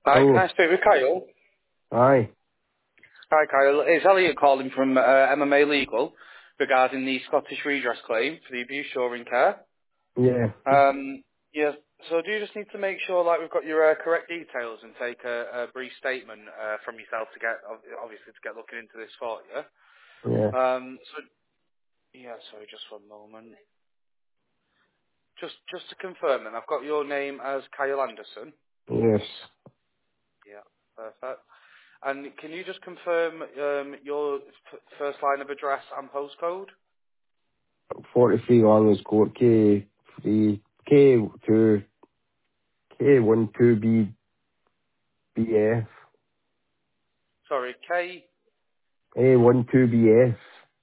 Hi, can Oh, I speak with Kyle? aye. Hi, Kyle. It's Elliot calling from MMA Legal regarding the Scottish redress claim for the abuse during care. Yeah. Yeah, so do you just need to make sure like we've got your correct details and take a brief statement from yourself to get, obviously, to get looking into this for you? Yeah. Sorry, just one moment. Just to confirm then, I've got your name as Kyle Anderson. Yes. Yeah, perfect. And can you just confirm your first line of address and postcode? 43 Longlands Court, K3, K2, K12B, BF, Sorry, K A12BF.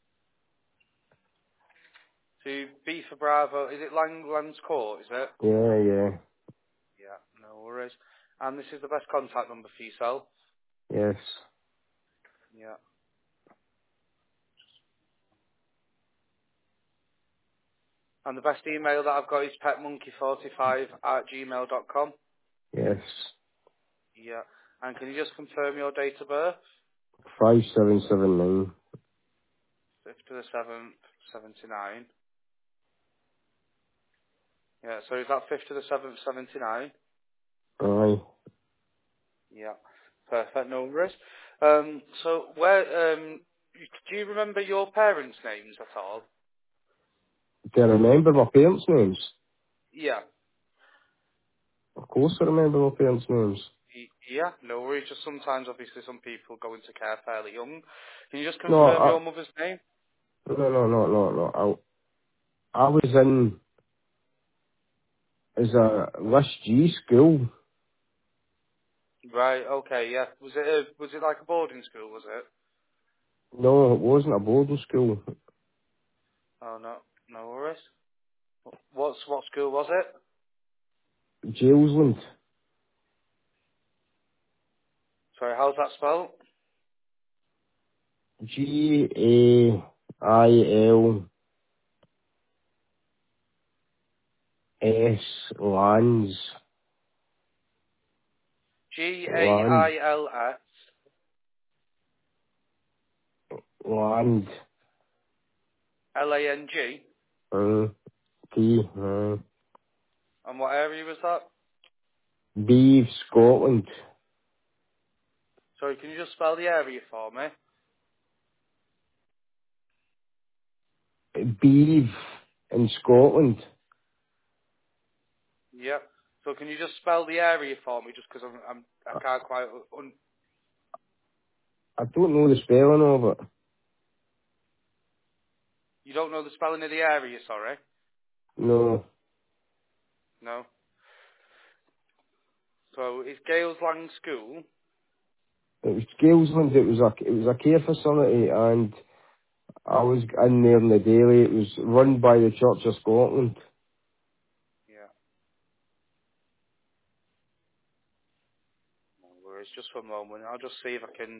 to B for Bravo. Is it Langlands Court, is it? Yeah, yeah. Yeah, no worries. And this is the best contact number for yourself? Yes. Yeah. And the best email that I've got is petmonkey45@gmail.com? Yes. Yeah. And can you just confirm your date of birth? 5779. 5th to the 7th, 79. Yeah, so is that 5th to the 7th, 79? Aye. Yeah. Perfect, no worries. So do you remember your parents' names at all? Do I remember my parents' names? Yeah. Of course I remember my parents' names. Yeah, no worries. Just sometimes, obviously, some people go into care fairly young. Can you just No, confirm your mother's name? no. I was in, as a List G school. Right. Okay. Yeah. Was it like a boarding school? Was it? No, it wasn't a boarding school. Oh no. No worries. What school was it? Jalesland. Sorry. How's that spelled? Gails, Lands, G A Land, I L S Land, L A N G. T, And what area was that? Beeve, Scotland. Sorry. Can you just spell the area for me? Beeve in Scotland. Yep. So can you just spell the area for me? Just because I can't quite. I don't know the spelling of it. You don't know the spelling of the area. Sorry. No. No. So it's Gales Lang School. It was Galesland, it was a care facility and I was in there in the daily. It was run by the Church of Scotland. Yeah. No worries. Just for a moment. I'll just see if I can.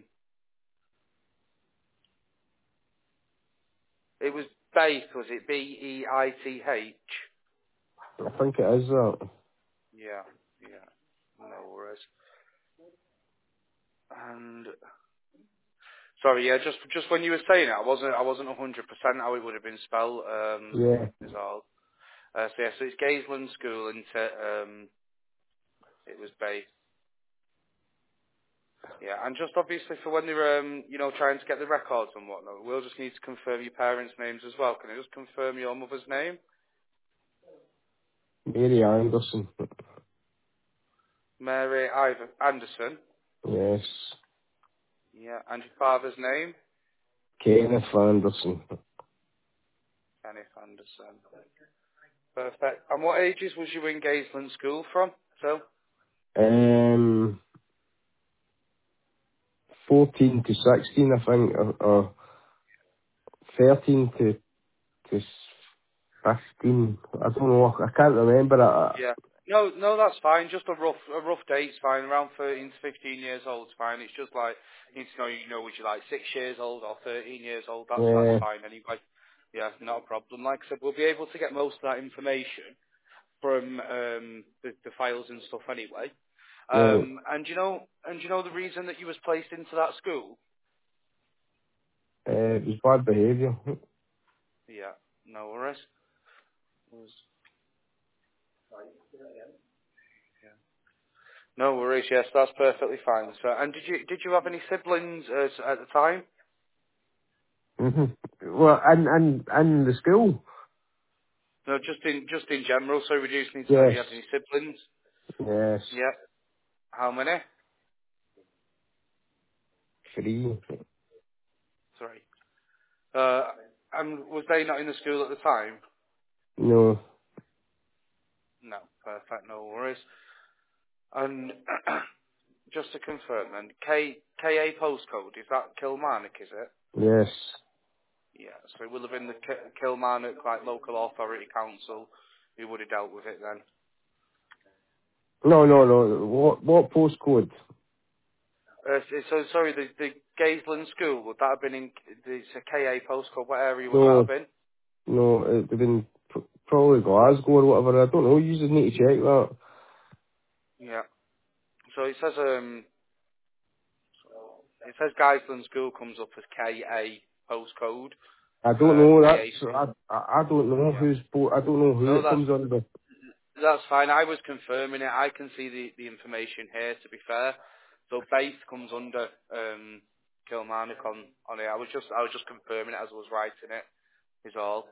It was Beith, was it? Beith. I think it is that. Yeah. Yeah. No worries. And sorry, yeah. Just when you were saying it, I wasn't 100% how it would have been spelled. Yeah. Is all. So yeah. So it's Gazeland School, and it was Beith. Yeah, and just obviously for when they're, trying to get the records and whatnot, we'll just need to confirm your parents' names as well. Can I just confirm your mother's name? Mary Anderson. Mary Anderson. Yes. Yeah, and your father's name? Kenneth Anderson. Kenneth Anderson. Perfect. And what ages was you in Gazeland School from? So, Um, 14 to 16, I think, or 13 to 15. I don't know. I can't remember. yeah. No, that's fine. Just a rough date's fine. Around 13 to 15 years old's fine. It's just like, you need to know, was you like 6 years old or 13 years old? That's Yeah. fine anyway. Yeah, not a problem. Like I said, we'll be able to get most of that information from the files and stuff anyway. Right. And you know the reason that you was placed into that school? It was bad behaviour. Yeah, no worries. No worries. Yes, that's perfectly fine. So, and did you have any siblings at the time? hmm Well, and the school. No, just in general. So we just need to know if Yes. you had any siblings. Yes. Yeah. How many? 3. 3. Uh, and was they not in the school at the time? No. No. Perfect. No worries. And just to confirm then, KA postcode, is that Kilmarnock, is it? Yes. Yeah, so it will have been the Kilmarnock, like, local authority council who would have dealt with it then. No. What postcode? So, sorry, the Gaisland School, would that have been in, it's a KA postcode, what area would that have No. been? No, it would have been probably Glasgow or whatever. I don't know. You just need to check that. Yeah. So it says Gaisland School comes up as KA postcode, I don't know. KA That's school. I don't know Yeah. who's I don't know who No, it comes under. that's fine. I was confirming it. I can see the information here, to be fair. So base comes under Kilmarnock on it. I was just confirming it as I was writing it, is all.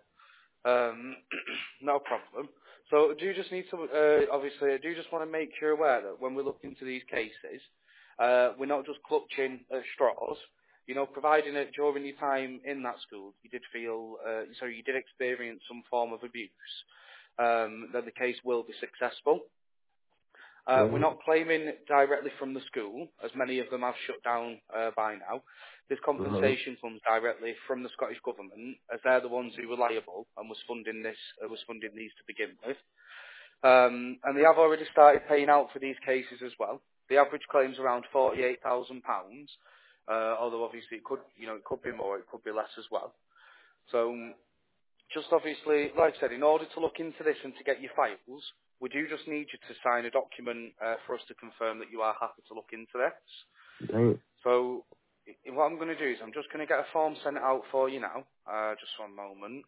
No problem. So do you just need to, obviously, I do just want to make you aware that when we look into these cases, we're not just clutching at straws. You know, providing that during your time in that school, you did feel, you did experience some form of abuse, then the case will be successful. We're Right. not claiming directly from the school, as many of them have shut down by now. This Right. compensation comes directly from the Scottish Government, as they're the ones who were liable and was funding these to begin with. And they have already started paying out for these cases as well. The average claim's around £48,000, although obviously it could be more, it could be less as well. So just obviously, like I said, in order to look into this and to get your files, we do just need you to sign a document for us to confirm that you are happy to look into this. Right. So what I'm going to do is I'm just going to get a form sent out for you now. Just one moment.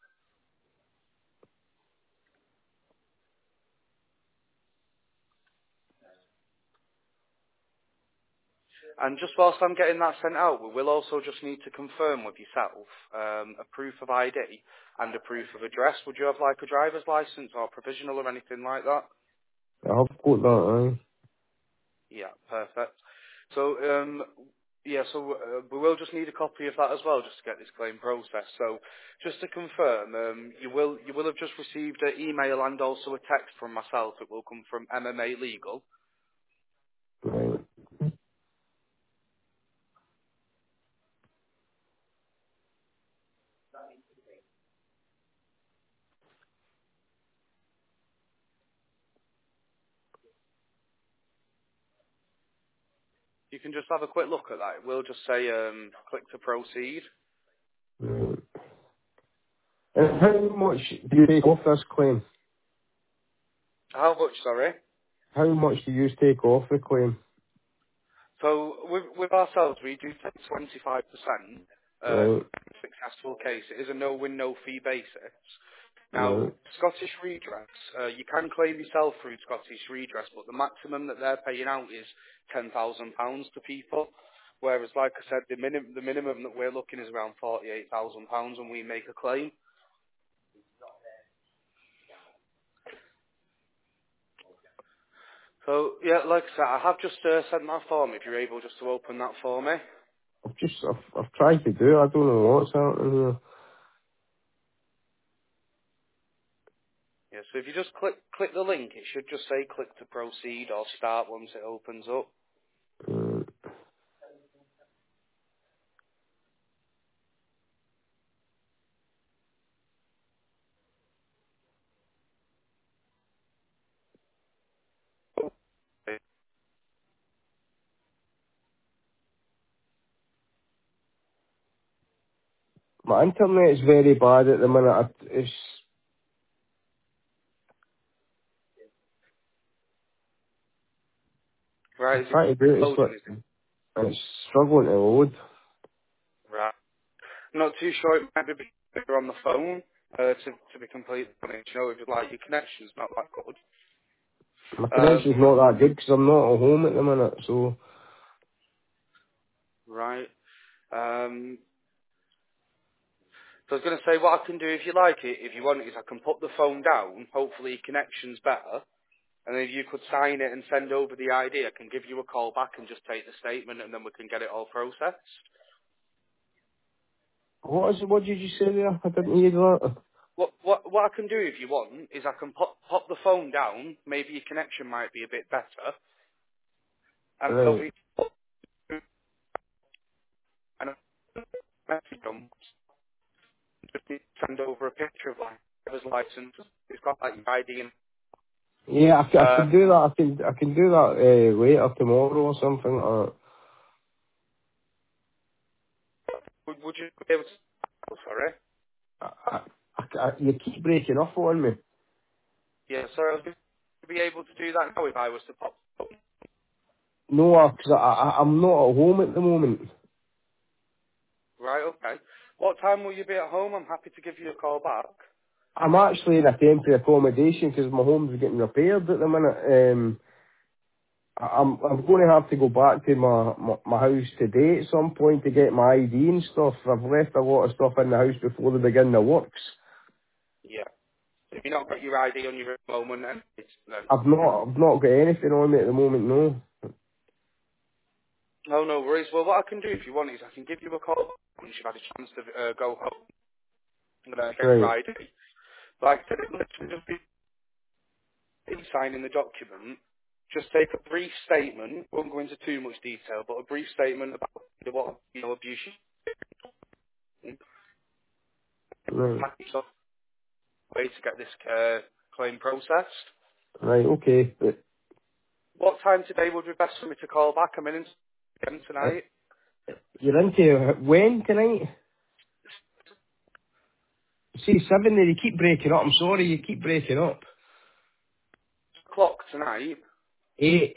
And just whilst I'm getting that sent out, we will also just need to confirm with yourself a proof of ID and a proof of address. Would you have like a driver's license or provisional or anything like that? I've got that. Yeah, perfect. So, we will just need a copy of that as well, just to get this claim processed. So, just to confirm, you will have just received an email and also a text from myself. It will come from MMA Legal. Right. You can just have a quick look at that. It will just say click to proceed. Right. And how much do you take off this claim? How much? Sorry. How much do you take off the claim? So with ourselves, we do take 25% Right. successful case. It is a no-win, no-fee basis. Now, Right. Scottish Redress, you can claim yourself through Scottish Redress, but the maximum that they're paying out is £10,000 to people. Whereas, like I said, the minimum that we're looking is around £48,000 when we make a claim. So, yeah, like I said, I have just sent that form if you're able just to open that for me. I've tried to do it. I don't know what's happening here. Yeah, so if you just click the link, it should just say click to proceed or start once it opens up. Right. My internet's very bad at the minute. It's Right, I'm is it trying to do it, loading, is it? and it's struggling to load. Right. I'm not too sure, it might be better on the phone, to be completely honest. You know, if like your connection's not that good. My connection's not that good because I'm not at home at the minute, so Right. So I was going to say, what I can do if you like it, if you want, is I can put the phone down, hopefully your connection's better, and then if you could sign it and send over the ID, I can give you a call back and just take the statement, and then we can get it all processed. what did you say there? I didn't hear that. What I can do if you want is I can pop the phone down, maybe your connection might be a bit better, and Right. hopefully and a message on, just need to send over a picture of like his license. It's got like your ID and Yeah, I can do um, that. I can do that later tomorrow or something. would you be able to? Oh, sorry. You keep breaking off on me. Yeah, sorry, I was going to be able to do that now if I was to pop. No, because I'm not at home at the moment. Right, okay. What time will you be at home? I'm happy to give you a call back. I'm actually in a temporary accommodation because my home's getting repaired at the minute. I'm going to have to go back to my house today at some point to get my ID and stuff. I've left a lot of stuff in the house before they begin the works. Yeah. If you've not got your ID on you at the moment, then it's no. I've not got anything on me at the moment. No. No, no worries. Well, what I can do if you want is I can give you a call once you've had a chance to go home and get your Right. ID. Like I said, it literally just be signing the document. Just take a brief statement. Won't go into too much detail, but a brief statement about what abuse you Right. have way to get this claim processed. Right. Okay. But What time today would be best for me to call back? I'm in again tonight. you're into when tonight? See 7 there. You keep breaking up. I'm sorry. You keep breaking up. Clock tonight. 8.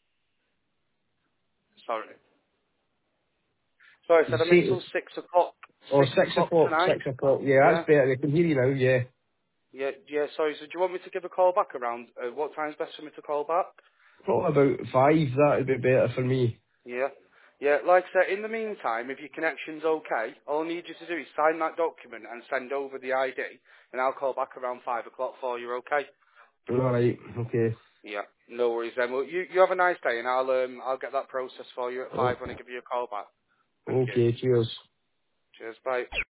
Sorry. Sorry, I You said I'm say in it's till 6 o'clock. oh 6 6 o'clock o'clock. tonight. 6 o'clock. Yeah, Yeah. that's better. I can hear you now. Yeah. Yeah, sorry. So do you want me to give a call back around, what time's best for me to call back? Probably about 5. That would be better for me. Yeah. Yeah, like I said, in the meantime, if your connection's okay, all I need you to do is sign that document and send over the ID, and I'll call back around 5 o'clock for you, okay? All right. Okay. Yeah, no worries then. Well, you have a nice day, and I'll get that process for you at Oh, 5 when I give you a call back. Thank you. okay. Cheers. Cheers, bye.